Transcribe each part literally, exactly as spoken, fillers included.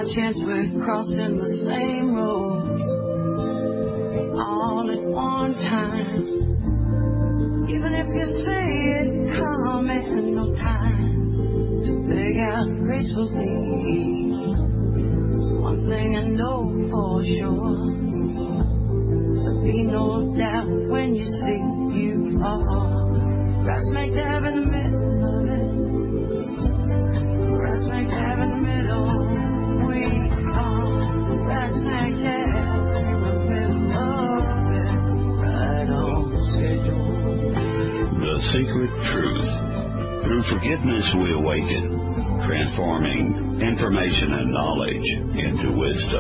chance we're crossing the same road all at one time. Even if you say it come in no time to beg out gracefully. One thing I know for sure, there'll be no doubt when you see you are right smack dab in the middle of it. Right smack dab in the middle. We are right smack dab in the middle of it. Right on schedule. The Secret Truth. Through forgiveness we awaken, transforming information and knowledge into wisdom.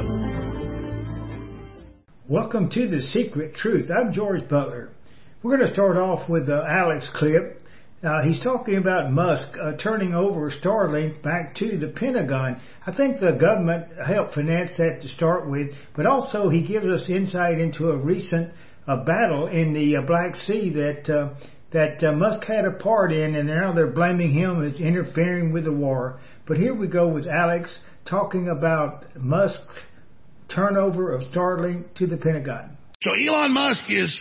Welcome to The Secret Truth. I'm George Butler. We're going to start off with the Alex clip. Uh, he's talking about Musk uh, turning over Starlink back to the Pentagon. I think the government helped finance that to start with, but also he gives us insight into a recent uh, battle in the uh, Black Sea that uh, that uh, Musk had a part in, and now they're blaming him as interfering with the war. But here we go with Alex talking about Musk's turnover of Starlink to the Pentagon. So Elon Musk is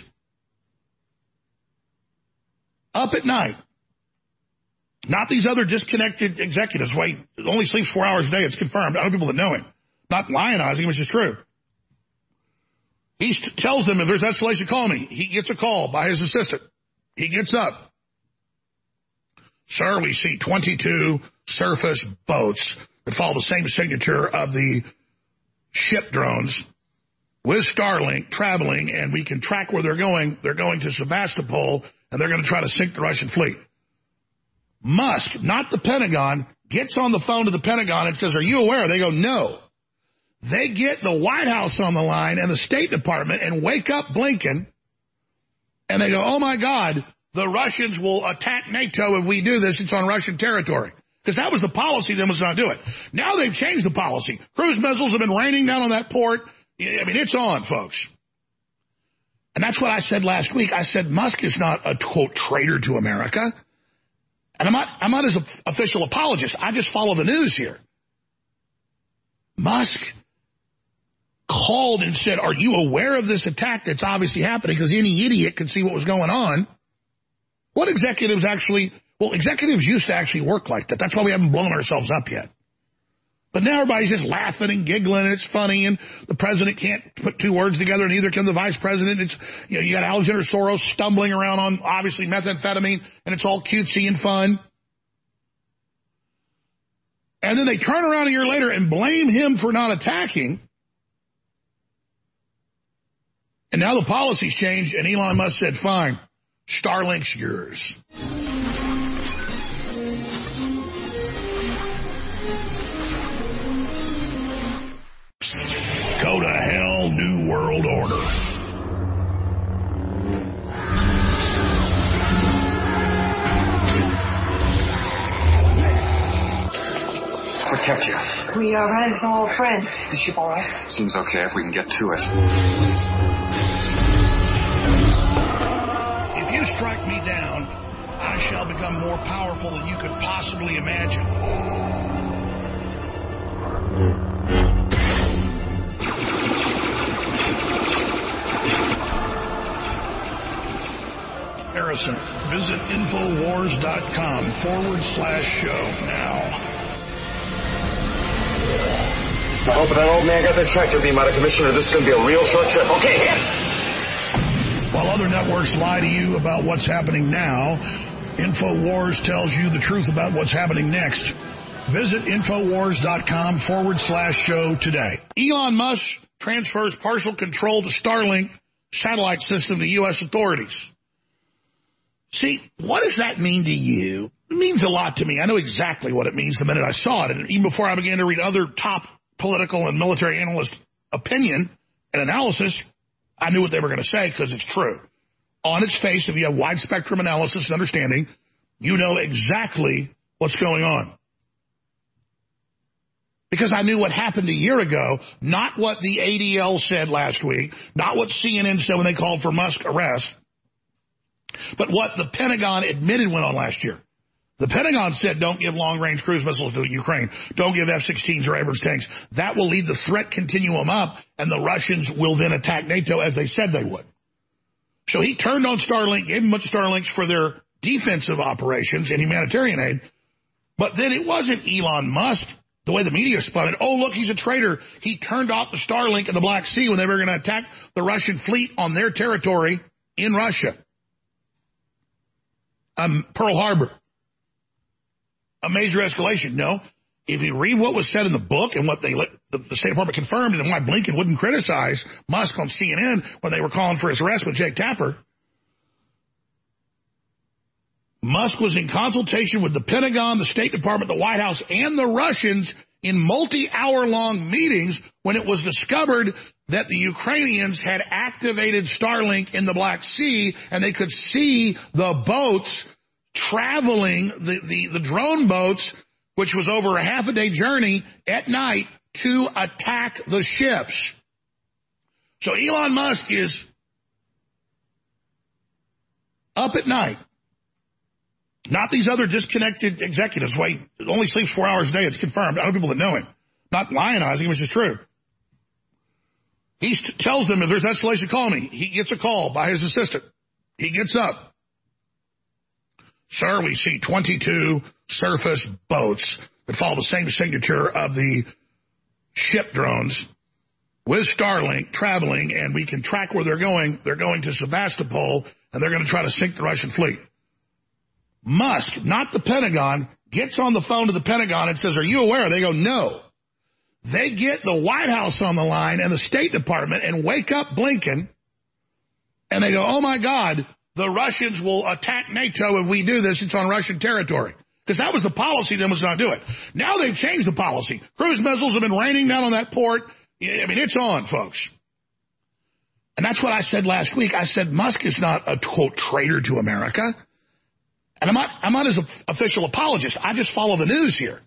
up at night. Not these other disconnected executives. Wait, only sleeps four hours a day. It's confirmed. I know people that know him. Not lionizing him, which is true. He tells them if there's escalation, call me. He gets a call by his assistant. He gets up. Sir, we see twenty-two surface boats that follow the same signature of the ship drones with Starlink traveling, and we can track where they're going. They're going to Sebastopol, and they're going to try to sink the Russian fleet. Musk, not the Pentagon, gets on the phone to the Pentagon and says, are you aware? They go, no. They get the White House on the line and the State Department and wake up Blinken, and they go, oh, my God, the Russians will attack NATO if we do this. It's on Russian territory. Because that was the policy, then was not do it. Now they've changed the policy. Cruise missiles have been raining down on that port. I mean, it's on, folks. And that's what I said last week. I said Musk is not a, quote, traitor to America. And I'm not, I'm not his official apologist. I just follow the news here. Musk called and said, are you aware of this attack that's obviously happening? Because any idiot could see what was going on. What executives actually, well, executives used to actually work like that. That's why we haven't blown ourselves up yet. But now everybody's just laughing and giggling, and it's funny, and the president can't put two words together, and neither can the vice president. It's, you know, you got Alexander Soros stumbling around on, obviously, methamphetamine, and it's all cutesy and fun. And then they turn around a year later and blame him for not attacking. And now the policy's changed, and Elon Musk said, fine, Starlink's yours. Go to hell, New World Order. Protect you. We all right as old friends. Is the ship all right? Seems okay if we can get to it. If you strike me down, I shall become more powerful than you could possibly imagine. Harrison, visit Infowars.com forward slash show now. I hope that old man got that tractor beam out of commission, or this is going to be a real short trip. Okay, hit! While other networks lie to you about what's happening now, Infowars tells you the truth about what's happening next. Visit Infowars.com forward slash show today. Elon Musk transfers partial control to Starlink satellite system to U S authorities. See, what does that mean to you? It means a lot to me. I know exactly what it means the minute I saw it. And even before I began to read other top political and military analyst opinion and analysis, I knew what they were going to say because it's true. On its face, if you have wide spectrum analysis and understanding, you know exactly what's going on. Because I knew what happened a year ago, not what the A D L said last week, not what C N N said when they called for Musk arrest, but what the Pentagon admitted went on last year. The Pentagon said don't give long-range cruise missiles to Ukraine. Don't give F sixteens or Abrams tanks. That will lead the threat continuum up, and the Russians will then attack NATO as they said they would. So he turned on Starlink, gave them a bunch of Starlinks for their defensive operations and humanitarian aid. But then it wasn't Elon Musk, the way the media spun it. Oh, look, he's a traitor. He turned off the Starlink in the Black Sea when they were going to attack the Russian fleet on their territory in Russia. Um, Pearl Harbor. A major escalation. No. If you read what was said in the book and what they let, the, the State Department confirmed and why Blinken wouldn't criticize Musk on C N N when they were calling for his arrest with Jake Tapper, Musk was in consultation with the Pentagon, the State Department, the White House, and the Russians in multi-hour-long meetings when it was discovered that the Ukrainians had activated Starlink in the Black Sea and they could see the boats traveling, the, the, the drone boats, which was over a half a day journey at night to attack the ships. So Elon Musk is up at night. Not these other disconnected executives. Wait, only sleeps four hours a day. It's confirmed. Other people that know him. Not lionizing him, which is true. He st- tells them if there's escalation, call me. He gets a call by his assistant. He gets up. Sir, we see twenty-two surface boats that follow the same signature of the ship drones with Starlink traveling, and we can track where they're going. They're going to Sevastopol, and they're going to try to sink the Russian fleet. Musk, not the Pentagon, gets on the phone to the Pentagon and says, are you aware? They go, no. They get the White House on the line and the State Department and wake up Blinken, and they go, oh, my God, the Russians will attack NATO if we do this. It's on Russian territory. Because that was the policy, then was not do it. Now they've changed the policy. Cruise missiles have been raining down on that port. I mean, it's on, folks. And that's what I said last week. I said Musk is not a, quote, traitor to America. And I'm not, I'm not his official apologist. I just follow the news here.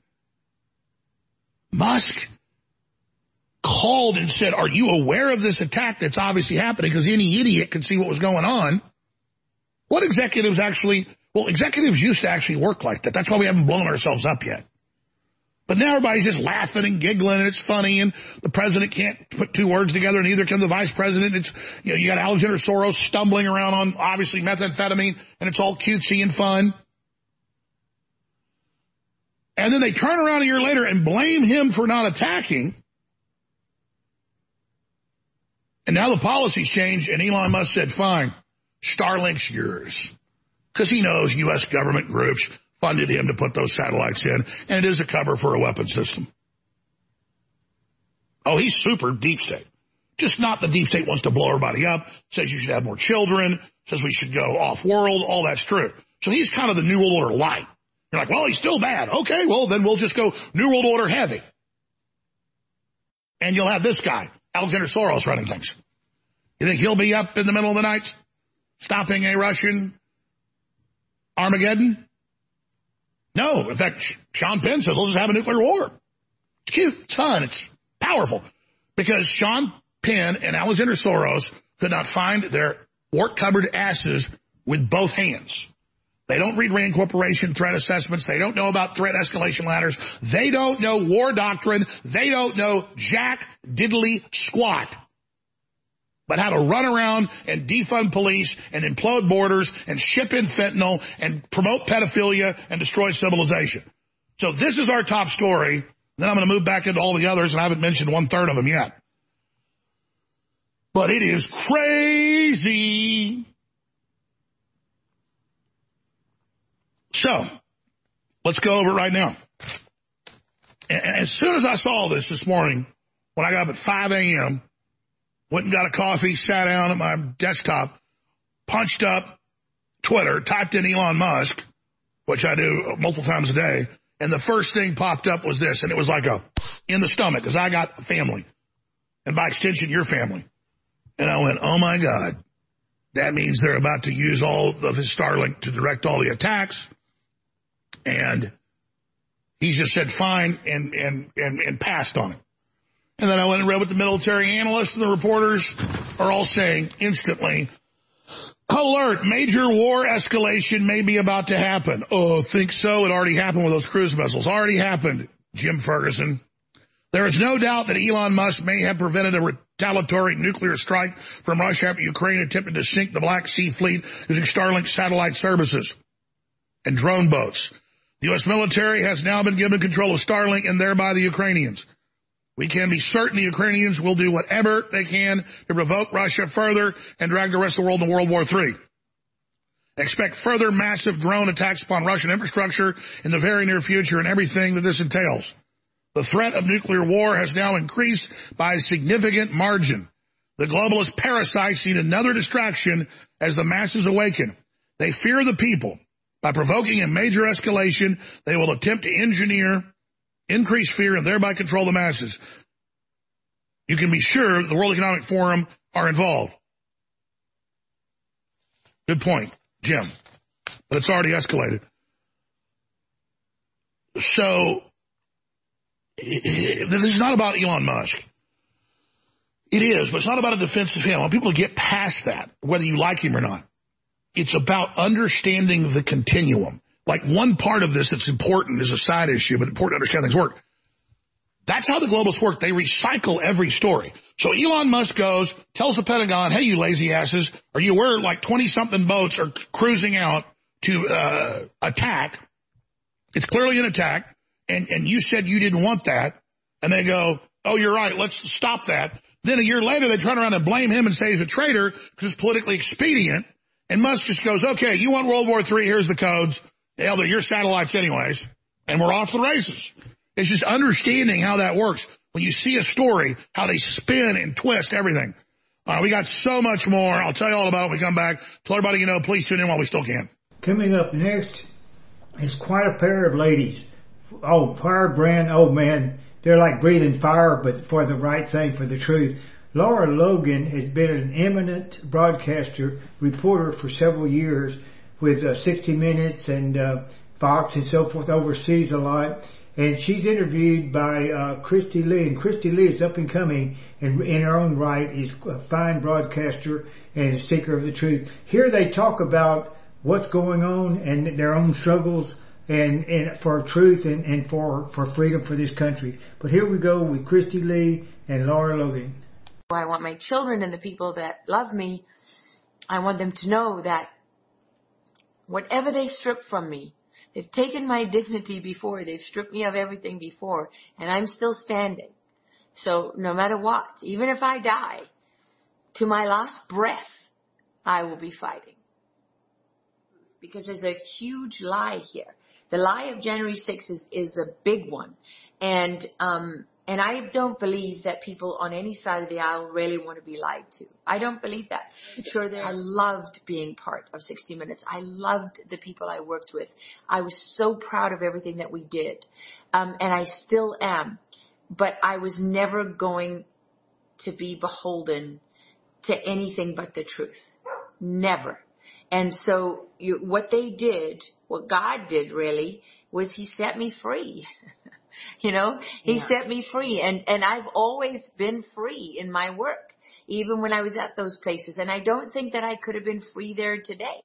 Musk called and said, are you aware of this attack that's obviously happening? Because any idiot could see what was going on. What executives actually, well, executives used to actually work like that. That's why we haven't blown ourselves up yet. But now everybody's just laughing and giggling, and it's funny, and the president can't put two words together, and neither can the vice president. It's, you know, you got Alexander Soros stumbling around on, obviously, methamphetamine, and it's all cutesy and fun. And then they turn around a year later and blame him for not attacking. And now the policy's changed, and Elon Musk said, fine, Starlink's yours. Because he knows U S government groups funded him to put those satellites in, and it is a cover for a weapon system. Oh, he's super deep state. Just not the deep state wants to blow everybody up, says you should have more children, says we should go off-world, all that's true. So he's kind of the New World Order light. You're like, well, he's still bad. Okay, well, then we'll just go New World Order heavy. And you'll have this guy, Alexander Soros, running things. You think he'll be up in the middle of the night stopping a Russian Armageddon? No. In fact, Sean Penn says, let's just have a nuclear war. It's cute. It's fun. It's powerful. Because Sean Penn and Alexander Soros could not find their wart-covered asses with both hands. They don't read Rand Corporation threat assessments. They don't know about threat escalation ladders. They don't know war doctrine. They don't know jack diddly squat. But how to run around and defund police and implode borders and ship in fentanyl and promote pedophilia and destroy civilization. So this is our top story. Then I'm going to move back into all the others, and I haven't mentioned one-third of them yet. But it is crazy. So let's go over it right now. And as soon as I saw this this morning, when I got up at five a.m., went and got a coffee, sat down at my desktop, punched up Twitter, typed in Elon Musk, which I do multiple times a day, and the first thing popped up was this, and it was like a in the stomach, because I got a family, and by extension, your family. And I went, oh, my God, that means they're about to use all of his Starlink to direct all the attacks, and he just said fine and, and, and, and passed on it. And then I went and read what the military analysts and the reporters are all saying instantly. Alert, major war escalation may be about to happen. Oh, think so? It already happened with those cruise missiles. Already happened, Jim Ferguson. There is no doubt that Elon Musk may have prevented a retaliatory nuclear strike from Russia after Ukraine attempted to sink the Black Sea Fleet using Starlink satellite services and drone boats. The U S military has now been given control of Starlink and thereby the Ukrainians. We can be certain the Ukrainians will do whatever they can to provoke Russia further and drag the rest of the world into World War Three. Expect further massive drone attacks upon Russian infrastructure in the very near future and everything that this entails. The threat of nuclear war has now increased by a significant margin. The globalist parasites need another distraction as the masses awaken. They fear the people. By provoking a major escalation, they will attempt to engineer increase fear and thereby control the masses. You can be sure the World Economic Forum are involved. Good point, Jim. But it's already escalated. So, this is not about Elon Musk. It is, but it's not about a defense of him. I want people to get past that, whether you like him or not. It's about understanding the continuum. Like one part of this that's important is a side issue, but important to understand things work. That's how the globalists work. They recycle every story. So Elon Musk goes, tells the Pentagon, hey, you lazy asses, are you aware like twenty-something boats are cruising out to uh, attack? It's clearly an attack, and, and you said you didn't want that. And they go, oh, you're right, let's stop that. Then a year later, they turn around and blame him and say he's a traitor because it's politically expedient. And Musk just goes, okay, you want World War Three, here's the codes. Hell, they're your satellites anyways, and we're off the races. It's just understanding how that works. When you see a story, how they spin and twist everything. All right, we got so much more. I'll tell you all about it when we come back. Tell everybody you know, please tune in while we still can. Coming up next is quite a pair of ladies. Oh, firebrand, oh man, they're like breathing fire, but for the right thing, for the truth. Lara Logan has been an eminent broadcaster, reporter for several years with uh, sixty minutes and uh, Fox and so forth, overseas a lot. And she's interviewed by uh, Christy Lee. And Christy Lee is up and coming and in her own right is a fine broadcaster and a seeker of the truth. Here they talk about what's going on and their own struggles and, and for truth and, and for, for freedom for this country. But here we go with Christy Lee and Lara Logan. I want my children and the people that love me, I want them to know that whatever they strip from me, they've taken my dignity before, they've stripped me of everything before, and I'm still standing. So no matter what, even if I die, to my last breath, I will be fighting. Because there's a huge lie here. The lie of January sixth is, is a big one. And, um, And I don't believe that people on any side of the aisle really want to be lied to. I don't believe that. Sure, I loved being part of sixty minutes. I loved the people I worked with. I was so proud of everything that we did. Um, and I still am. But I was never going to be beholden to anything but the truth. Never. And so you, what they did, what God did really, was he set me free. You know, he yeah. set me free, and, and I've always been free in my work, even when I was at those places. And I don't think that I could have been free there today.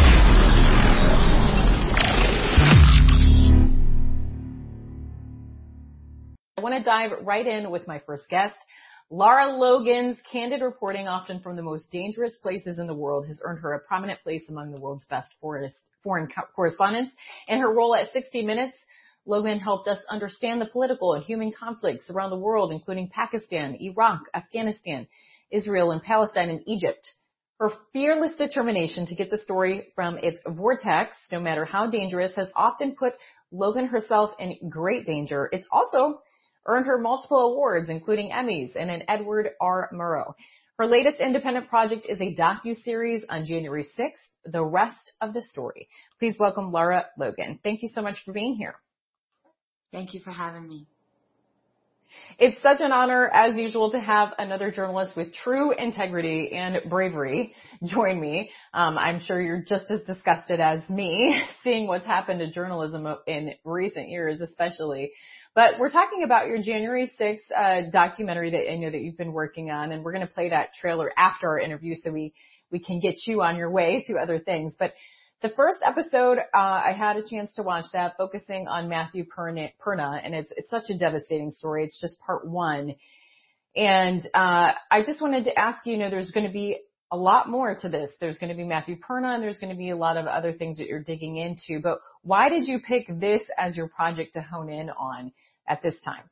I want to dive right in with my first guest. Lara Logan's candid reporting, often from the most dangerous places in the world, has earned her a prominent place among the world's best foreign correspondents. In her role at sixty minutes, Logan helped us understand the political and human conflicts around the world, including Pakistan, Iraq, Afghanistan, Israel, and Palestine, and Egypt. Her fearless determination to get the story from its vortex, no matter how dangerous, has often put Logan herself in great danger. It's also earned her multiple awards, including Emmys and an Edward R. Murrow. Her latest independent project is a docuseries on January sixth, The Rest of the Story. Please welcome Lara Logan. Thank you so much for being here. Thank you for having me. It's such an honor, as usual, to have another journalist with true integrity and bravery join me. Um, I'm sure you're just as disgusted as me, seeing what's happened to journalism in recent years, especially. But we're talking about your January sixth uh, documentary that I know that you've been working on, and we're going to play that trailer after our interview so we we can get you on your way to other things. But the first episode, uh, I had a chance to watch that, focusing on Matthew Perna, Perna and it's, it's such a devastating story. It's just part one. And, uh, I just wanted to ask you, you know, there's going to be a lot more to this. There's going to be Matthew Perna, and there's going to be a lot of other things that you're digging into. But why did you pick this as your project to hone in on at this time?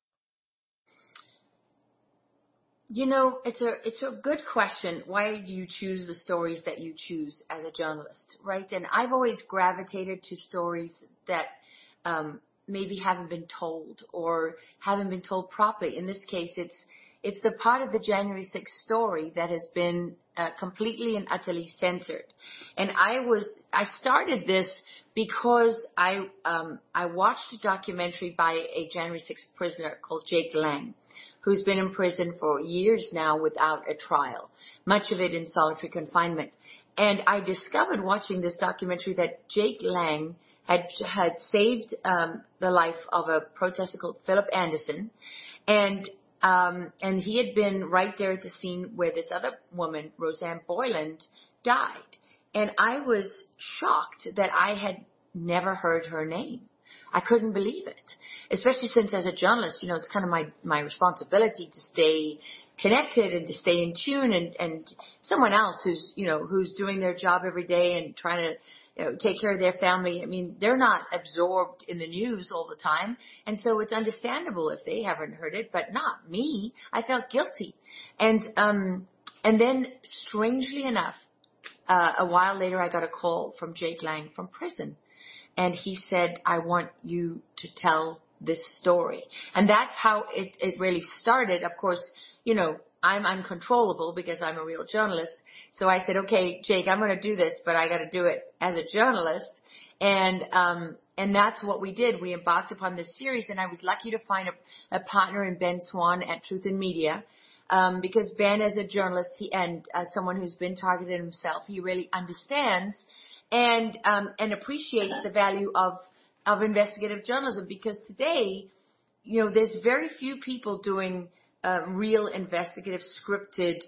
You know, it's a it's a good question. Why do you choose the stories that you choose as a journalist, right? And I've always gravitated to stories that um, maybe haven't been told or haven't been told properly. In this case, it's it's the part of the January sixth story that has been uh, completely and utterly censored. And I was I started this because I um, I watched a documentary by a January sixth prisoner called Jake Lang, who's been in prison for years now without a trial, much of it in solitary confinement. And I discovered watching this documentary that Jake Lang had had saved um, the life of a protester called Philip Anderson, and um, and he had been right there at the scene where this other woman, Roseanne Boyland, died. And I was shocked that I had never heard her name. I couldn't believe it, especially since as a journalist, you know, it's kind of my, my responsibility to stay connected and to stay in tune, and, and someone else who's, you know, who's doing their job every day and trying to, you know, take care of their family. I mean, they're not absorbed in the news all the time. And so it's understandable if they haven't heard it, but not me. I felt guilty. And, um, and then strangely enough, uh, a while later, I got a call from Jake Lang from prison. And he said, I want you to tell this story. And that's how it, it really started. Of course, you know, I'm uncontrollable because I'm a real journalist. So I said, okay, Jake, I'm going to do this, but I got to do it as a journalist. And, um, and that's what we did. We embarked upon this series, and I was lucky to find a, a partner in Ben Swan at Truth in Media. Um, because Ben, as a journalist, he, and uh, someone who's been targeted himself, he really understands and um, and appreciates the value of of investigative journalism. Because today, you know, there's very few people doing uh, real investigative, scripted,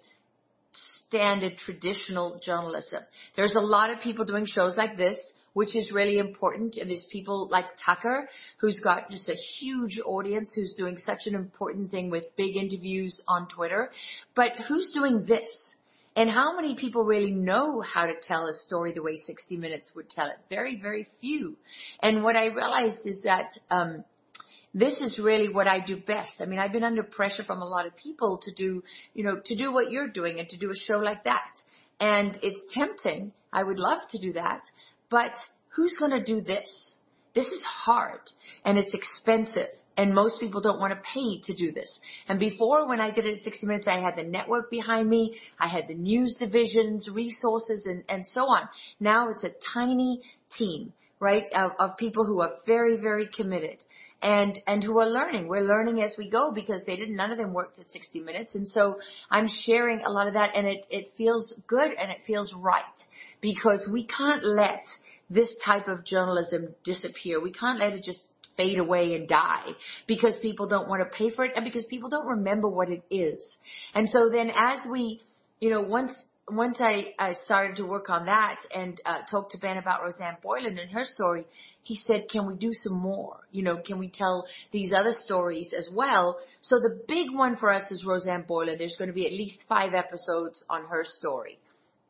standard, traditional journalism. There's a lot of people doing shows like this, which is really important. And there's people like Tucker, who's got just a huge audience, who's doing such an important thing with big interviews on Twitter. But who's doing this? And how many people really know how to tell a story the way sixty minutes would tell it? Very, very few. And what I realized is that um, this is really what I do best. I mean, I've been under pressure from a lot of people to do, you know, to do what you're doing and to do a show like that. And it's tempting. I would love to do that. But who's going to do this? This is hard, and it's expensive, and most people don't want to pay to do this. And before, when I did it at sixty minutes, I had the network behind me. I had the news divisions, resources, and, and so on. Now it's a tiny team, right, of, of people who are very, very committed and, and who are learning. We're learning as we go because they didn't, none of them worked at sixty minutes. And so I'm sharing a lot of that, and it, it feels good and it feels right, because we can't let this type of journalism disappear. We can't let it just fade away and die because people don't want to pay for it and because people don't remember what it is. And so then as we, you know, once once I, I started to work on that and uh, talked to Ben about Roseanne Boyland and her story, he said, can we do some more? You know, can we tell these other stories as well? So the big one for us is Roseanne Boyland. There's going to be at least five episodes on her story.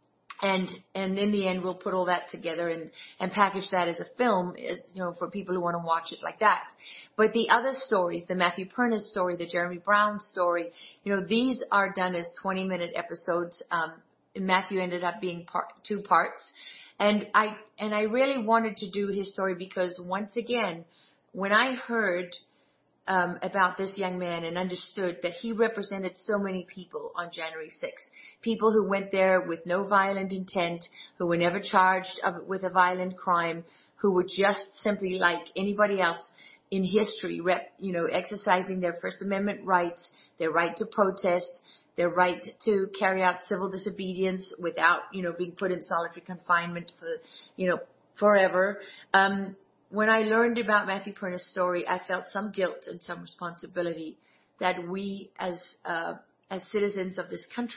And, and in the end, we'll put all that together and, and package that as a film, as, you know, for people who want to watch it like that. But the other stories, the Matthew Perna story, the Jeremy Brown story, you know, these are done as twenty minute episodes. Um, Matthew ended up being part, two parts. And I, and I really wanted to do his story because once again, when I heard Um, about this young man and understood that he represented so many people on January sixth. People who went there with no violent intent, who were never charged of, with a violent crime, who were just simply like anybody else in history, rep, you know, exercising their First Amendment rights, their right to protest, their right to carry out civil disobedience without, you know, being put in solitary confinement for, you know, forever. Um, When I learned about Matthew Perna's story, I felt some guilt and some responsibility that we as uh, as citizens of this country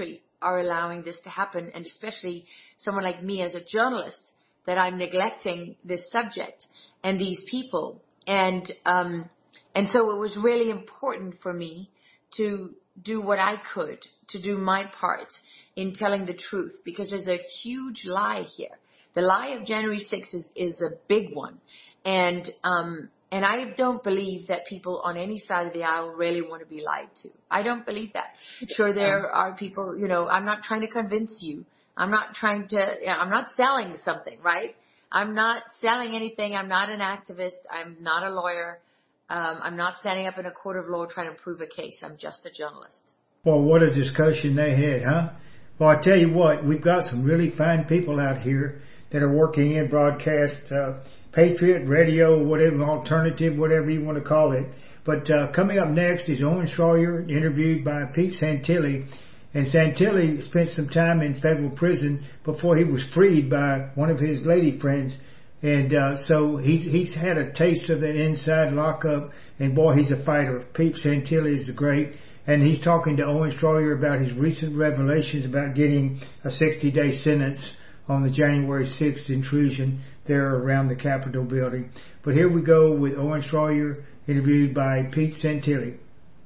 are allowing this to happen, and especially someone like me as a journalist, that I'm neglecting this subject and these people. And um, and so it was really important for me to do what I could, to do my part in telling the truth, because there's a huge lie here. The lie of January sixth is, is a big one. And um, and I don't believe that people on any side of the aisle really want to be lied to. I don't believe that. Sure, there are people, you know, I'm not trying to convince you. I'm not trying to, you know, I'm not selling something, right? I'm not selling anything. I'm not an activist. I'm not a lawyer. Um, I'm not standing up in a court of law trying to prove a case. I'm just a journalist. Well, what a discussion they had, huh? Well, I tell you what, we've got some really fine people out here that are working in broadcast, uh, Patriot, radio, whatever, alternative, whatever you want to call it. But uh, coming up next is Owen Schroyer, interviewed by Pete Santilli. And Santilli spent some time in federal prison before he was freed by one of his lady friends. And uh, so he's, he's had a taste of that inside lockup. And boy, he's a fighter. Pete Santilli is great. And he's talking to Owen Schroyer about his recent revelations about getting a sixty-day sentence on the January sixth intrusion there around the Capitol building. But here we go with Owen Schroyer, interviewed by Pete Santilli.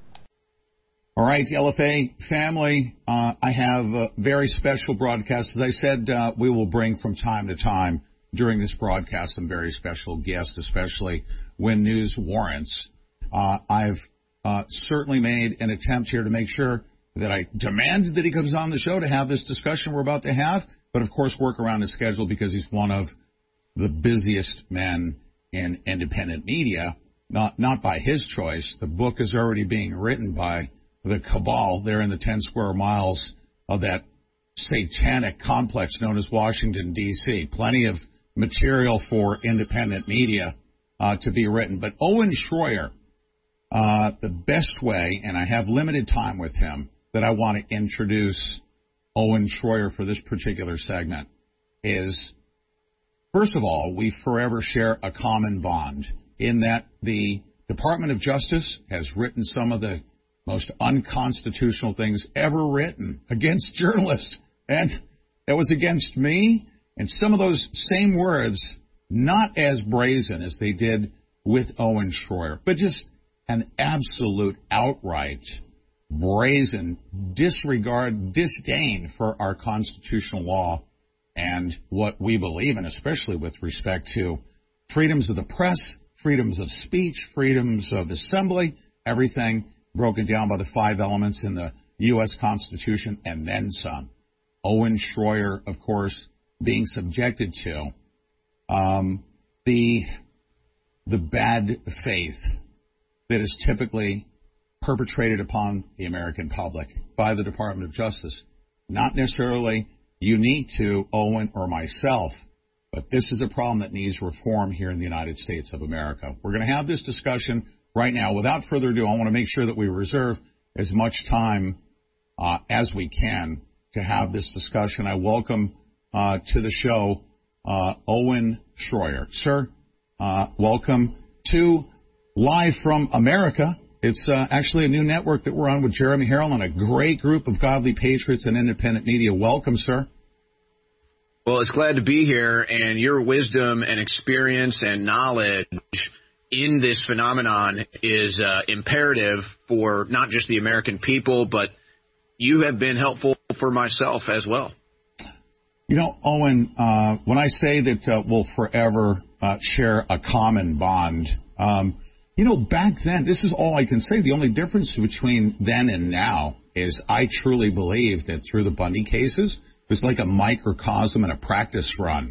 All right, L F A family, uh, I have a very special broadcast. As I said, uh, we will bring from time to time during this broadcast some very special guests, especially when news warrants. Uh, I've uh, certainly made an attempt here to make sure that I demand that he comes on the show to have this discussion we're about to have, but of course work around his schedule because he's one of the busiest men in independent media, not not by his choice. The book is already being written by the cabal there in the ten square miles of that satanic complex known as Washington, D C Plenty of material for independent media uh, to be written. But Owen Schroyer, uh, the best way, and I have limited time with him, that I want to introduce Owen Schroyer for this particular segment is, first of all, we forever share a common bond in that the Department of Justice has written some of the most unconstitutional things ever written against journalists. And that was against me. And some of those same words, not as brazen as they did with Owen Schroyer, but just an absolute outright brazen disregard, disdain for our constitutional law and what we believe in, especially with respect to freedoms of the press, freedoms of speech, freedoms of assembly, everything broken down by the five elements in the U S Constitution, and then some. Owen Schroyer, of course, being subjected to um, the the bad faith that is typically perpetrated upon the American public by the Department of Justice. Not necessarily unique to Owen or myself, but this is a problem that needs reform here in the United States of America. We're going to have this discussion right now. Without further ado, I want to make sure that we reserve as much time uh, as we can to have this discussion. I welcome uh, to the show uh, Owen Schroyer. Sir, uh, welcome to Live from America. It's uh, actually a new network that we're on with Jeremy Harrell and a great group of godly patriots and independent media. Welcome, sir. Well, it's glad to be here, and your wisdom and experience and knowledge in this phenomenon is uh, imperative for not just the American people, but you have been helpful for myself as well. You know, Owen, uh, when I say that uh, we'll forever uh, share a common bond, um, you know, back then, this is all I can say. The only difference between then and now is I truly believe that through the Bundy cases, it was like a microcosm and a practice run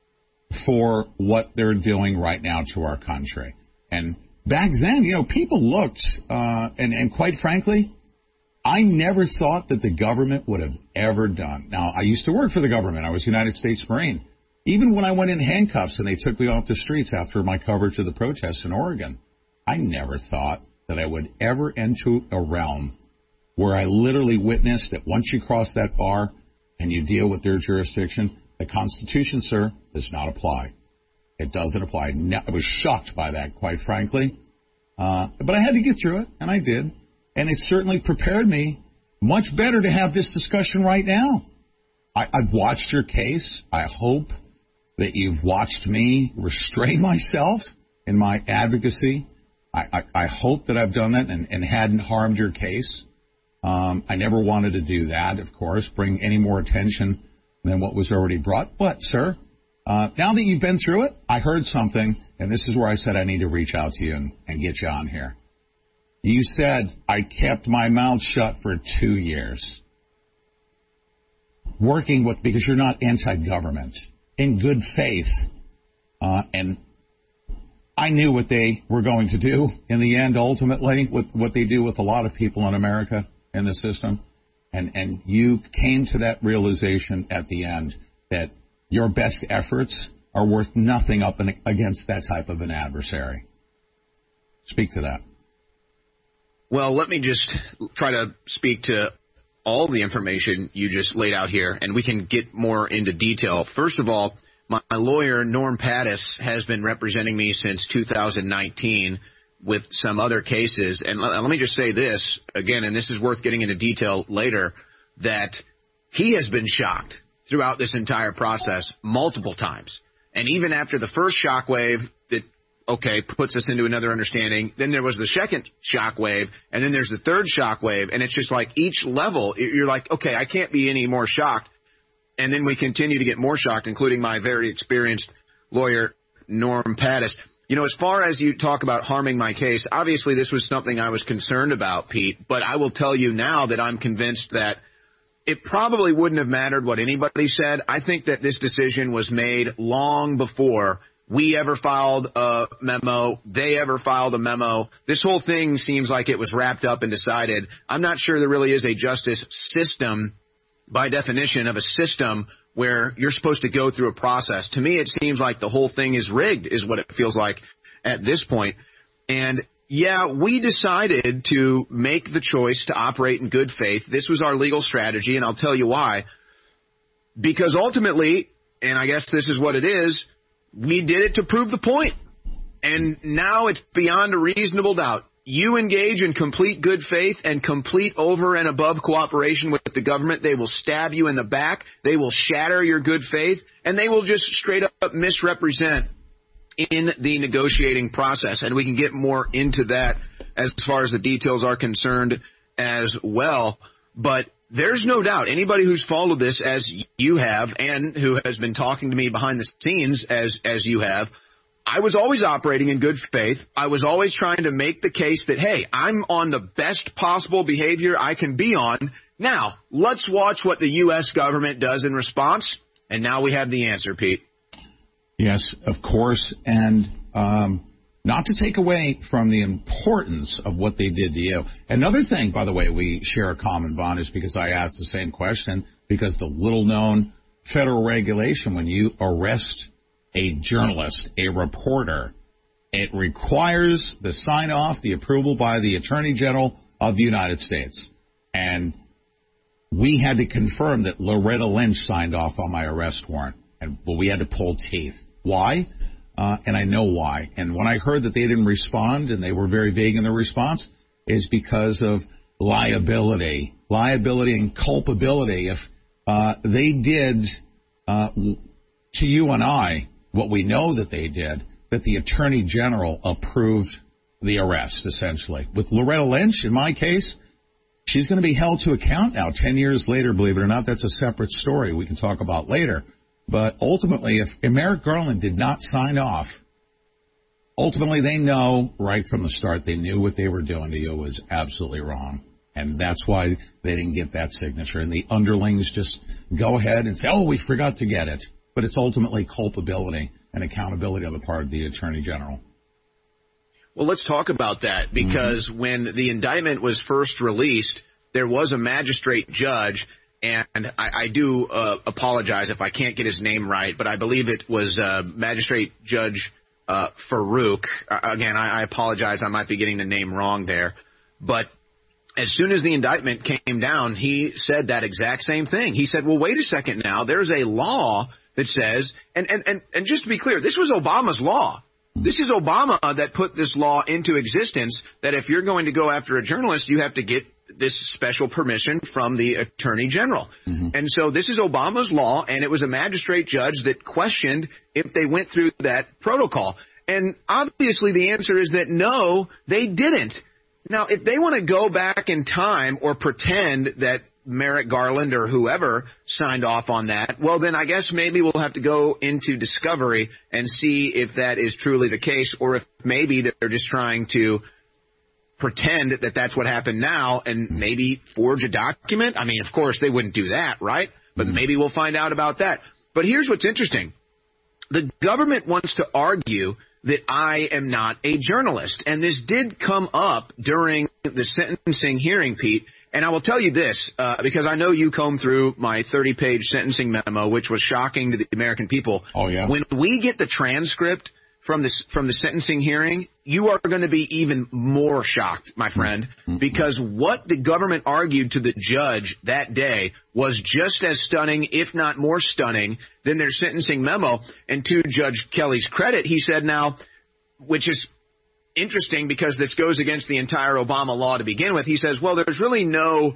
for what they're doing right now to our country. And back then, you know, people looked, uh, and, and quite frankly, I never thought that the government would have ever done. Now, I used to work for the government. I was a United States Marine. Even when I went in handcuffs and they took me off the streets after my coverage of the protests in Oregon, I never thought that I would ever enter a realm where I literally witnessed that once you cross that bar and you deal with their jurisdiction, the Constitution, sir, does not apply. It doesn't apply. I was shocked by that, quite frankly. Uh, but I had to get through it, and I did. And it certainly prepared me much better to have this discussion right now. I, I've watched your case. I hope that you've watched me restrain myself in my advocacy. I, I, I hope that I've done that and, and hadn't harmed your case. Um, I never wanted to do that, of course, bring any more attention than what was already brought. But, sir, uh, now that you've been through it, I heard something, and this is where I said I need to reach out to you and, and get you on here. You said I kept my mouth shut for two years. Working with, because you're not anti-government, in good faith. Uh, and I knew what they were going to do in the end, ultimately, with what they do with a lot of people in America in the system. And, and you came to that realization at the end that your best efforts are worth nothing up in, against that type of an adversary. Speak to that. Well, let me just try to speak to all the information you just laid out here, and we can get more into detail. First of all, my lawyer, Norm Pattis, has been representing me since two thousand nineteen with some other cases. And let me just say this, again, and this is worth getting into detail later, that he has been shocked throughout this entire process multiple times. And even after the first shockwave that, okay, puts us into another understanding, then there was the second shockwave, and then there's the third shockwave, and it's just like each level, you're like, okay, I can't be any more shocked. And then we continue to get more shocked, including my very experienced lawyer, Norm Pattis. You know, as far as you talk about harming my case, obviously this was something I was concerned about, Pete, but I will tell you now that I'm convinced that it probably wouldn't have mattered what anybody said. I think that this decision was made long before we ever filed a memo, they ever filed a memo. This whole thing seems like it was wrapped up and decided. I'm not sure there really is a justice system, by definition, of a system where you're supposed to go through a process. To me, it seems like the whole thing is rigged, is what it feels like at this point. And yeah, we decided to make the choice to operate in good faith. This was our legal strategy, and I'll tell you why. Because ultimately, and I guess this is what it is, we did it to prove the point. And now it's beyond a reasonable doubt. You engage in complete good faith and complete over and above cooperation with the government. They will stab you in the back. They will shatter your good faith, and they will just straight up misrepresent in the negotiating process. And we can get more into that as far as the details are concerned as well. But there's no doubt anybody who's followed this as you have and who has been talking to me behind the scenes as as you have, I was always operating in good faith. I was always trying to make the case that, hey, I'm on the best possible behavior I can be on. Now, let's watch what the U S government does in response. And now we have the answer, Pete. Yes, of course. And um, not to take away from the importance of what they did to you. Another thing, by the way, we share a common bond is because I asked the same question, because the little-known federal regulation, when you arrest a journalist, a reporter, it requires the sign-off, the approval by the Attorney General of the United States. And we had to confirm that Loretta Lynch signed off on my arrest warrant. And well, we had to pull teeth. Why? Uh, and I know why. And when I heard that they didn't respond and they were very vague in their response, is because of liability, liability and culpability. If uh, they did uh, to you and I what we know that they did, that the Attorney General approved the arrest, essentially. With Loretta Lynch, in my case, she's going to be held to account now ten years later, believe it or not. That's a separate story we can talk about later. But ultimately, if Merrick Garland did not sign off, ultimately they know right from the start they knew what they were doing to you was absolutely wrong. And that's why they didn't get that signature. And the underlings just go ahead and say, oh, we forgot to get it. But it's ultimately culpability and accountability on the part of the Attorney General. Well, let's talk about that, because mm-hmm. when the indictment was first released, there was a magistrate judge, and I, I do uh, apologize if I can't get his name right, but I believe it was uh, Magistrate Judge uh, Farouk. Uh, again, I, I apologize. I might be getting the name wrong there. But as soon as the indictment came down, he said that exact same thing. He said, well, wait a second now. There's a law that says, and, and, and, and just to be clear, this was Obama's law. This is Obama that put this law into existence, that if you're going to go after a journalist, you have to get this special permission from the Attorney General. Mm-hmm. And so this is Obama's law, and it was a magistrate judge that questioned if they went through that protocol. And obviously the answer is that no, they didn't. Now, if they want to go back in time or pretend that Merrick Garland or whoever signed off on that, well, then I guess maybe we'll have to go into discovery and see if that is truly the case, or if maybe they're just trying to pretend that that's what happened now and maybe forge a document. I mean, of course, they wouldn't do that, right? But maybe we'll find out about that. But here's what's interesting. The government wants to argue that I am not a journalist. And this did come up during the sentencing hearing, Pete. And I will tell you this, uh, because I know you combed through my thirty-page sentencing memo, which was shocking to the American people. Oh, yeah. When we get the transcript from this from the sentencing hearing, you are going to be even more shocked, my friend, mm-hmm. because what the government argued to the judge that day was just as stunning, if not more stunning, than their sentencing memo. And to Judge Kelly's credit, he said now, which is interesting because this goes against the entire Obama law to begin with. He says, well, there's really no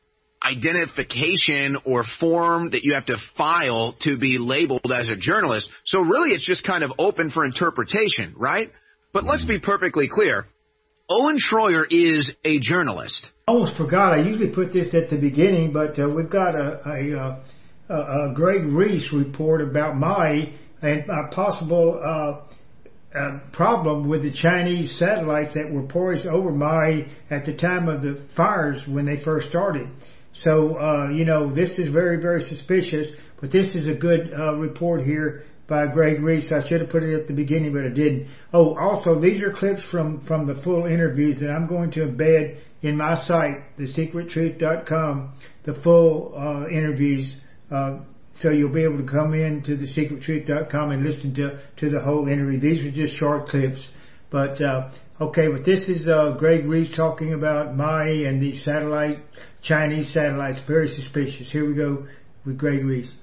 identification or form that you have to file to be labeled as a journalist. So really it's just kind of open for interpretation, right? But let's be perfectly clear. Owen Schroyer is a journalist. I almost forgot. I usually put this at the beginning, but uh, we've got a, a, a, a Greg Reese report about Maui and a possible uh, uh, problem with the Chinese satellites that were poised over Maui at the time of the fires when they first started. So, uh, you know, this is very, very suspicious, but this is a good uh, report here by Greg Reese. I should have put it at the beginning, but I didn't. Oh, also, these are clips from, from the full interviews that I'm going to embed in my site, the secret truth dot com, the full uh, interviews, uh, so you'll be able to come in to the secret truth dot com and listen to, to the whole interview. These are just short clips. But, uh, okay, but this is uh, Greg Reese talking about Maui and these satellite, Chinese satellites, very suspicious. Here we go with Greg Reese.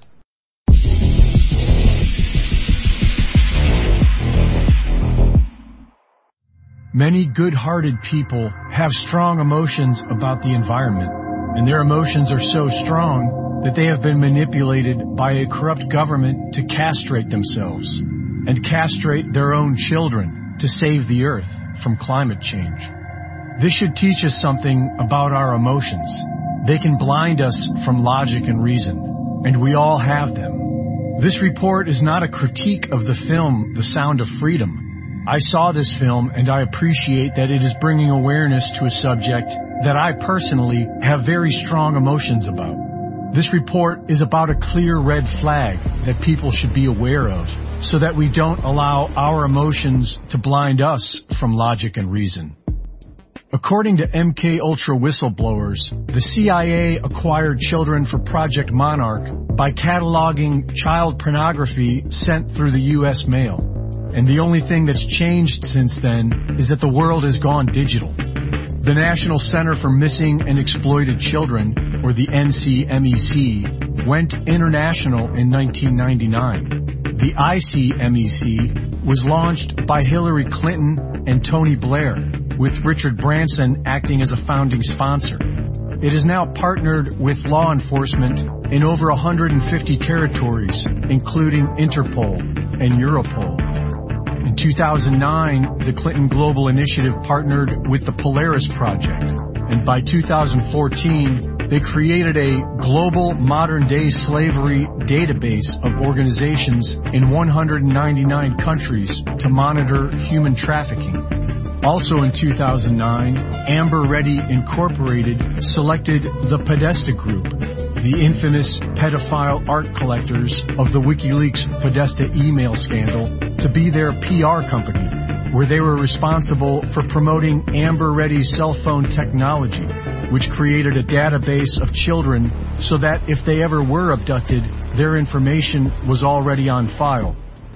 Many good-hearted people have strong emotions about the environment, and their emotions are so strong that they have been manipulated by a corrupt government to castrate themselves and castrate their own children to save the earth from climate change. This should teach us something about our emotions. They can blind us from logic and reason, and we all have them. This report is not a critique of the film The Sound of Freedom. I saw this film and I appreciate that it is bringing awareness to a subject that I personally have very strong emotions about. This report is about a clear red flag that people should be aware of so that we don't allow our emotions to blind us from logic and reason. According to M K Ultra whistleblowers, the C I A acquired children for Project Monarch by cataloging child pornography sent through the U S mail. And the only thing that's changed since then is that the world has gone digital. The National Center for Missing and Exploited Children, or the N C M E C, went international in nineteen ninety-nine. The I C M E C was launched by Hillary Clinton and Tony Blair, with Richard Branson acting as a founding sponsor. It is now partnered with law enforcement in over one hundred fifty territories, including Interpol and Europol. In two thousand nine, the Clinton Global Initiative partnered with the Polaris Project, and by two thousand fourteen, they created a global modern-day slavery database of organizations in one hundred ninety-nine countries to monitor human trafficking. Also in two thousand nine, Amber Ready Incorporated selected the Podesta Group, the infamous pedophile art collectors of the WikiLeaks Podesta email scandal, to be their P R company, where they were responsible for promoting Amber Ready's cell phone technology, which created a database of children so that if they ever were abducted, their information was already on file.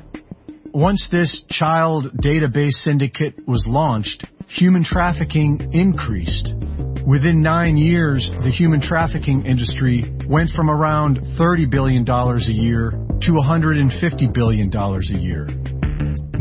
Once this child database syndicate was launched, human trafficking increased. Within nine years, the human trafficking industry went from around thirty billion dollars a year to one hundred fifty billion dollars a year.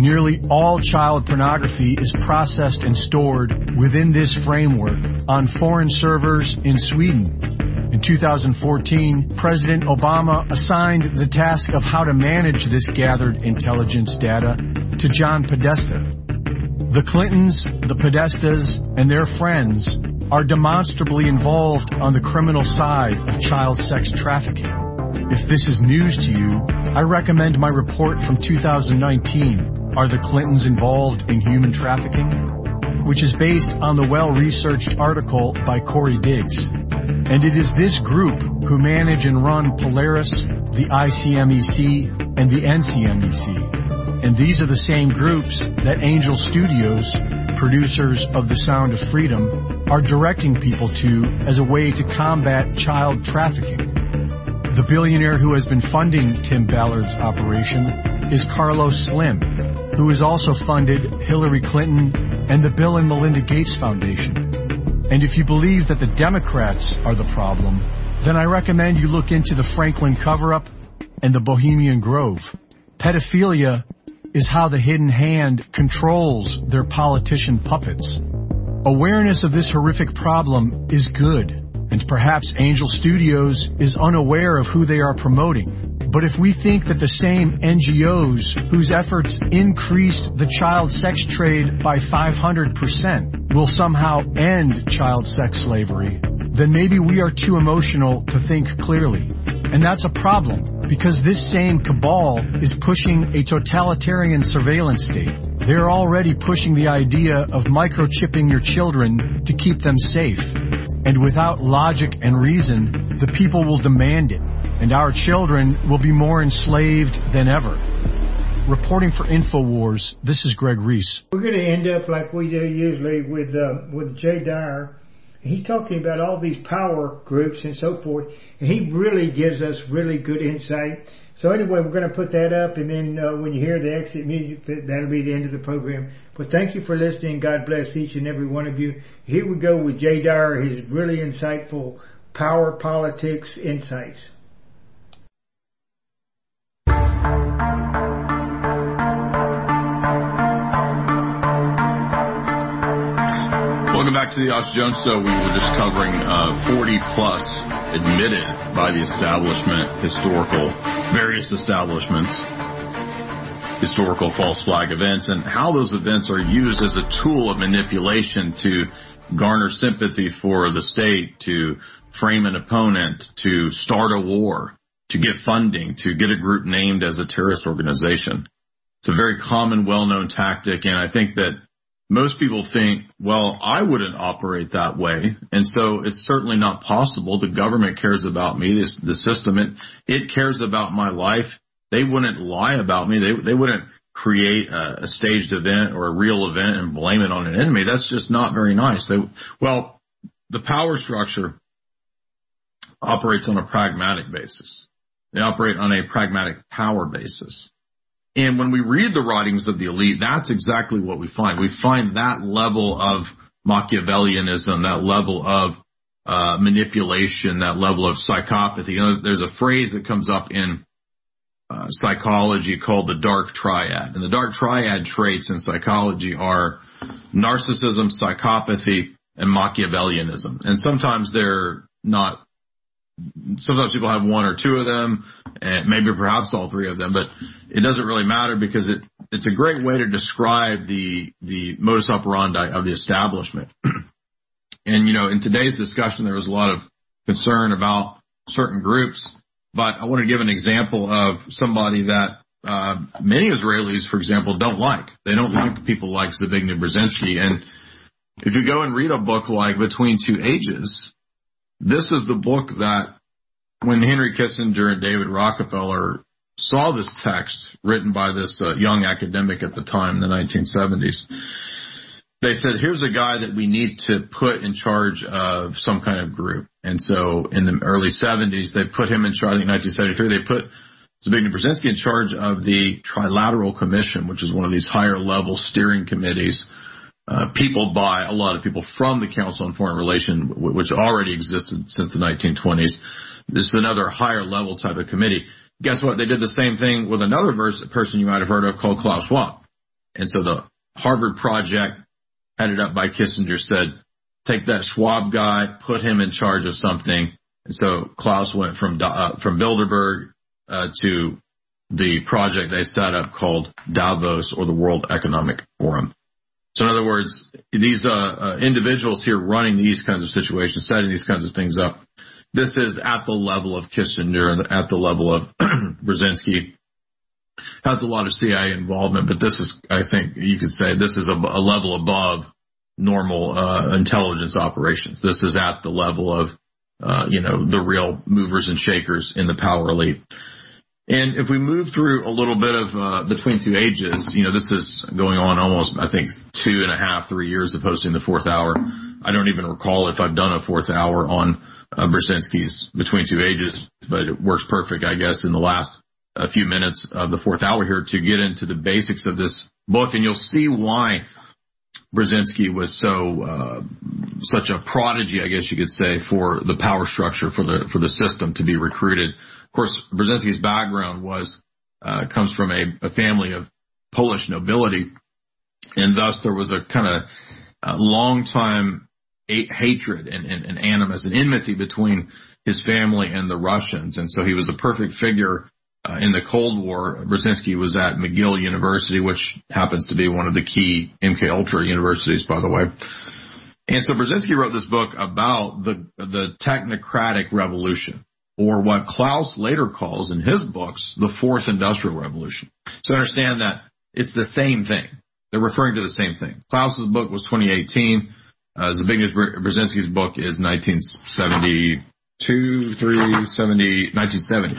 nearly all child pornography is processed and stored within this framework on foreign servers in Sweden. In two thousand fourteen, President Obama assigned the task of how to manage this gathered intelligence data to John Podesta. The Clintons, the Podestas, and their friends are demonstrably involved on the criminal side of child sex trafficking. If this is news to you, I recommend my report from two thousand nineteen, Are the Clintons Involved in Human Trafficking?, which is based on the well-researched article by Corey Diggs. And it is this group who manage and run Polaris, the I C M E C, and the N C M E C. And these are the same groups that Angel Studios, producers of The Sound of Freedom, are directing people to as a way to combat child trafficking. The billionaire who has been funding Tim Ballard's operation is Carlos Slim, who has also funded Hillary Clinton and the Bill and Melinda Gates Foundation. And if you believe that the Democrats are the problem, then I recommend you look into the Franklin cover-up and the Bohemian Grove. Pedophilia is how the hidden hand controls their politician puppets. Awareness of this horrific problem is good, and perhaps Angel Studios is unaware of who they are promoting. But if we think that the same N G Os whose efforts increased the child sex trade by five hundred percent will somehow end child sex slavery, then maybe we are too emotional to think clearly. And that's a problem, because this same cabal is pushing a totalitarian surveillance state. They're already pushing the idea of microchipping your children to keep them safe. And without logic and reason, the people will demand it, and our children will be more enslaved than ever. Reporting for InfoWars, this is Greg Reese. We're going to end up like we do usually with uh, with Jay Dyer. He's talking about all these power groups and so forth, and he really gives us really good insight. So anyway, we're going to put that up, and then uh, when you hear the exit music, that, that'll be the end of the program. But thank you for listening. God bless each and every one of you. Here we go with Jay Dyer, his really insightful power politics insights. Welcome back to the Alex Jones Show. We were just covering uh, forty plus admitted by the establishment, historical, various establishments, historical false flag events, and how those events are used as a tool of manipulation to garner sympathy for the state, to frame an opponent, to start a war, to get funding, to get a group named as a terrorist organization. It's a very common, well-known tactic, and I think that most people think, well, I wouldn't operate that way, and so it's certainly not possible. The government cares about me, this, the system, it, it cares about my life. They wouldn't lie about me. They, they wouldn't create a, a staged event or a real event and blame it on an enemy. That's just not very nice. They, well, the power structure operates on a pragmatic basis. They operate on a pragmatic power basis. And when we read the writings of the elite, that's exactly what we find. We find that level of Machiavellianism, that level of uh, manipulation, that level of psychopathy. You know, there's a phrase that comes up in uh, psychology called the dark triad. And the dark triad traits in psychology are narcissism, psychopathy, and Machiavellianism. And sometimes they're not. Sometimes people have one or two of them, and maybe perhaps all three of them, but it doesn't really matter because it, it's a great way to describe the, the modus operandi of the establishment. And, you know, in today's discussion, there was a lot of concern about certain groups, but I want to give an example of somebody that uh, many Israelis, for example, don't like. They don't like people like Zbigniew Brzezinski. And if you go and read a book like Between Two Ages, this is the book that when Henry Kissinger and David Rockefeller saw this text written by this uh, young academic at the time in the nineteen seventies, they said, here's a guy that we need to put in charge of some kind of group. And so in the early seventies, they put him in charge. I think nineteen seventy-three, they put Zbigniew Brzezinski in charge of the Trilateral Commission, which is one of these higher level steering committees Uh, peopled by a lot of people from the Council on Foreign Relations, which already existed since the nineteen twenties. This is another higher level type of committee. Guess what? They did the same thing with another verse, person you might have heard of called Klaus Schwab. And so the Harvard project, headed up by Kissinger, said, take that Schwab guy, put him in charge of something. And so Klaus went from uh, from Bilderberg uh, to the project they set up called Davos, or the World Economic Forum. So in other words, these uh, uh, individuals here running these kinds of situations, setting these kinds of things up, this is at the level of Kissinger and at the level of Brzezinski. Has a lot of C I A involvement, but this is, I think you could say, this is a, a level above normal uh, intelligence operations. This is at the level of, uh, you know, the real movers and shakers in the power elite. And if we move through a little bit of uh, Between Two Ages, you know, this is going on almost, I think, two and a half, three years of hosting the fourth hour. I don't even recall if I've done a fourth hour on uh, Brzezinski's Between Two Ages, but it works perfect, I guess, in the last a few minutes of the fourth hour here to get into the basics of this book. And you'll see why Brzezinski was so, uh, such a prodigy, I guess you could say, for the power structure, for the, for the system to be recruited. Of course, Brzezinski's background was, uh, comes from a, a family of Polish nobility. And thus there was a kind of uh, long time hatred and, and, and animus and enmity between his family and the Russians. And so he was a perfect figure. Uh, in the Cold War, Brzezinski was at McGill University, which happens to be one of the key M K Ultra universities, by the way. And so Brzezinski wrote this book about the the technocratic revolution, or what Klaus later calls in his books the Fourth Industrial Revolution. So understand that it's the same thing. They're referring to the same thing. Klaus's book was twenty eighteen. Uh, Zbigniew Brzezinski's book is nineteen seventy-two, three, seventy, nineteen seventy.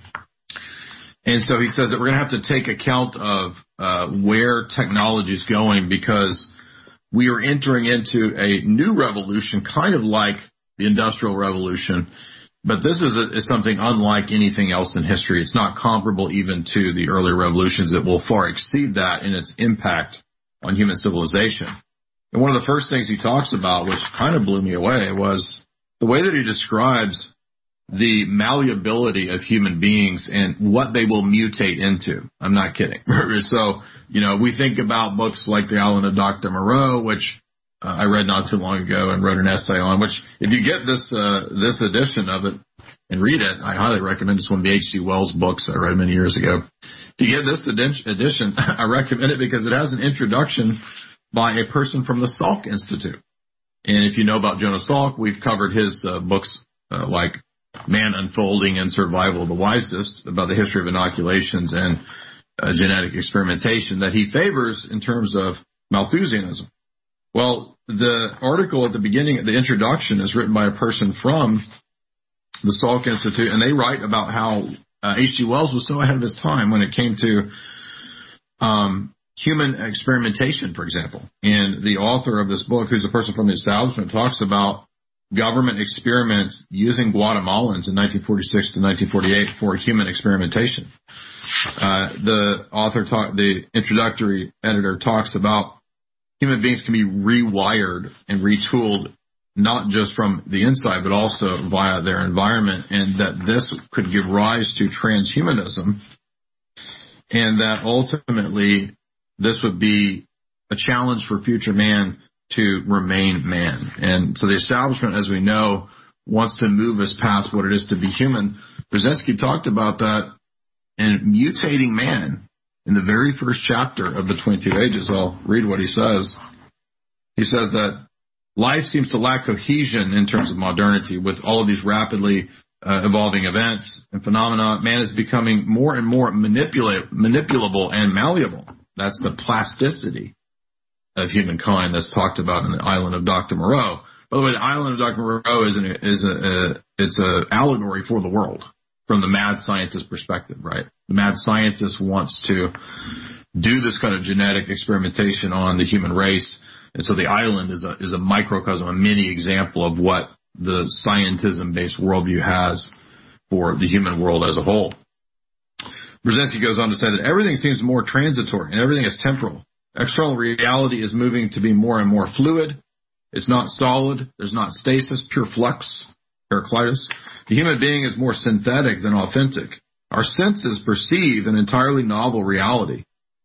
And so he says that we're going to have to take account of uh, where technology is going, because we are entering into a new revolution, kind of like the Industrial Revolution. But this is, a, is something unlike anything else in history. It's not comparable even to the earlier revolutions. It will far exceed that in its impact on human civilization. And one of the first things he talks about, which kind of blew me away, was the way that he describes the malleability of human beings and what they will mutate into. I'm not kidding. So, you know, we think about books like The Island of Doctor Moreau, which uh, I read not too long ago and wrote an essay on, which if you get this, uh, this edition of it and read it, I highly recommend. It's one of the H G Wells books I read many years ago. If you get this edition, I recommend it because it has an introduction by a person from the Salk Institute. And if you know about Jonas Salk, we've covered his uh, books uh, like Man Unfolding and Survival of the Wisest, about the history of inoculations and uh, genetic experimentation, that he favors in terms of Malthusianism. Well, the article at the beginning, the introduction, is written by a person from the Salk Institute, and they write about how uh, H G Wells was so ahead of his time when it came to um, human experimentation, for example. And the author of this book, who's a person from the establishment, talks about government experiments using Guatemalans in nineteen forty-six to nineteen forty-eight for human experimentation. Uh, the author talk, the introductory editor talks about human beings can be rewired and retooled, not just from the inside, but also via their environment, and that this could give rise to transhumanism, and that ultimately this would be a challenge for future man to remain man. And so the establishment, as we know, wants to move us past what it is to be human. Brzezinski talked about that in Mutating Man in the very first chapter of Between Two Ages. I'll read what he says. He says that life seems to lack cohesion in terms of modernity. With all of these rapidly uh, evolving events and phenomena, man is becoming more and more manipula- manipulable and malleable. That's the plasticity of humankind that's talked about in The Island of Doctor Moreau. By the way, The Island of Doctor Moreau is an, is a, a it's a allegory for the world from the mad scientist perspective, right? The mad scientist wants to do this kind of genetic experimentation on the human race, and so the island is a is a microcosm, a mini example of what the scientism-based worldview has for the human world as a whole. Brzezinski goes on to say that everything seems more transitory and everything is temporal. External reality is moving to be more and more fluid. It's not solid. There's not stasis, pure flux, Heraclitus. The human being is more synthetic than authentic. Our senses perceive an entirely novel reality.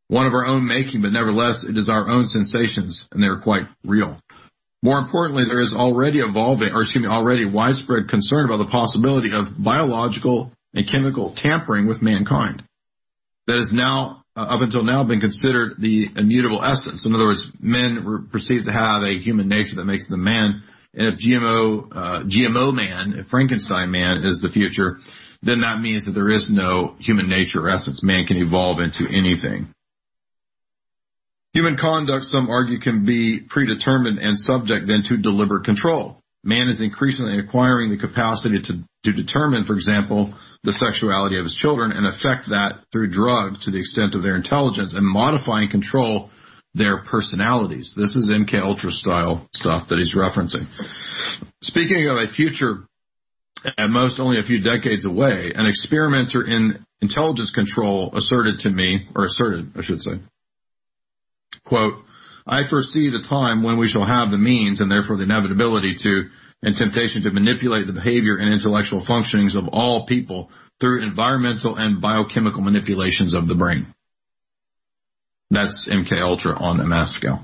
one of our own making, but nevertheless, it is our own sensations, and they are quite real. More importantly, there is already evolving, or excuse me, already widespread concern about the possibility of biological and chemical tampering with mankind. That has now, uh, up until now, been considered the immutable essence. In other words, men were perceived to have a human nature that makes them man. And if G M O, uh, G M O man, if Frankenstein man is the future, then that means that there is no human nature or essence. Man can evolve into anything. Human conduct, some argue, can be predetermined and subject then to deliberate control. Man is increasingly acquiring the capacity to, to determine, for example, the sexuality of his children and affect that through drugs to the extent of their intelligence and modify and control their personalities. This is M K Ultra style stuff that he's referencing. Speaking of a future at most only a few decades away, an experimenter in intelligence control asserted to me, or asserted, I should say, quote, I foresee the time when we shall have the means and therefore the inevitability to and temptation to manipulate the behavior and intellectual functionings of all people through environmental and biochemical manipulations of the brain. That's M K Ultra on the mass scale.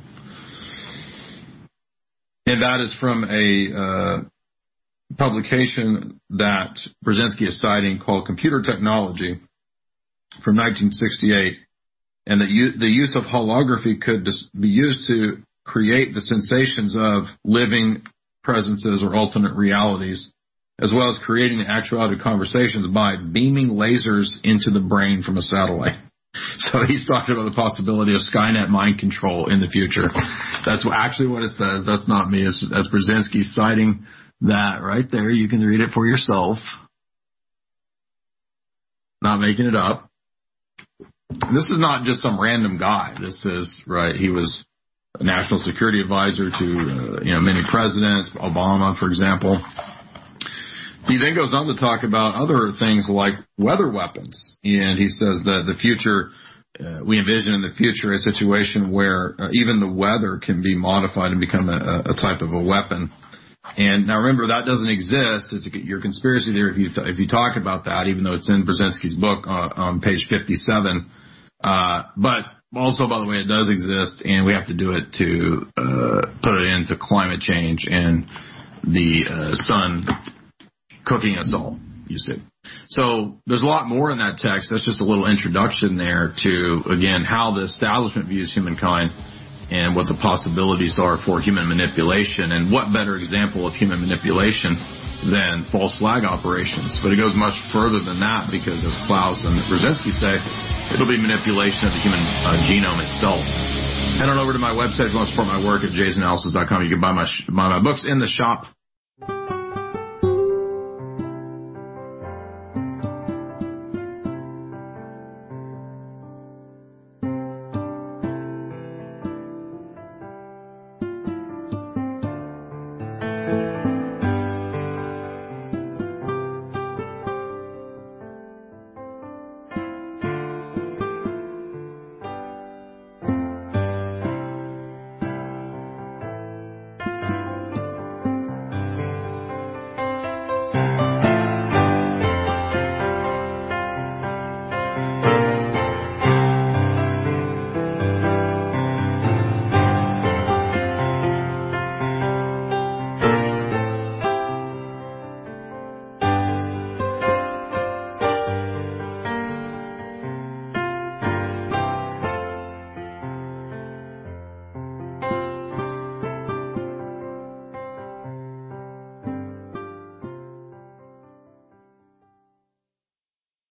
And that is from a uh, publication that Brzezinski is citing called Computer Technology from nineteen sixty-eight. And that u- the use of holography could dis- be used to create the sensations of living presences or alternate realities, as well as creating the actuality of conversations by beaming lasers into the brain from a satellite. So he's talking about the possibility of Skynet mind control in the future. That's actually what it says. That's not me. It's, that's Brzezinski citing that right there. You can read it for yourself. Not making it up. This is not just some random guy. This is, right, he was a national security advisor to, uh, you know, many presidents, Obama, for example. He then goes on to talk about other things like weather weapons. And he says that the future, uh, we envision in the future a situation where uh, even the weather can be modified and become a, a type of a weapon. And now remember, that doesn't exist. It's a, your conspiracy theory if you t- if you talk about that, even though it's in Brzezinski's book uh, on page fifty-seven. Uh, but also, by the way, it does exist, and we have to do it to uh, put it into climate change and the uh, sun cooking us all, you see. So there's a lot more in that text. That's just a little introduction there to, again, how the establishment views humankind and what the possibilities are for human manipulation. And what better example of human manipulation than false flag operations? But it goes much further than that because, as Klaus and Brzezinski say, it'll be manipulation of the human uh, genome itself. Head on over to my website if you want to support my work at jason analysis dot com. You can buy my, sh- buy my books in the shop.